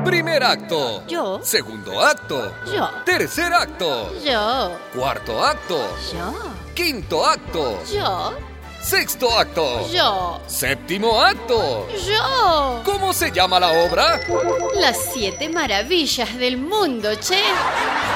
Primer acto. Yo. Segundo acto. Yo. Tercer acto. Yo. Cuarto acto. Yo. Quinto acto. Yo. Sexto acto. Yo. Séptimo acto. Yo. ¿Cómo se llama la obra? Las 7 maravillas del mundo, che.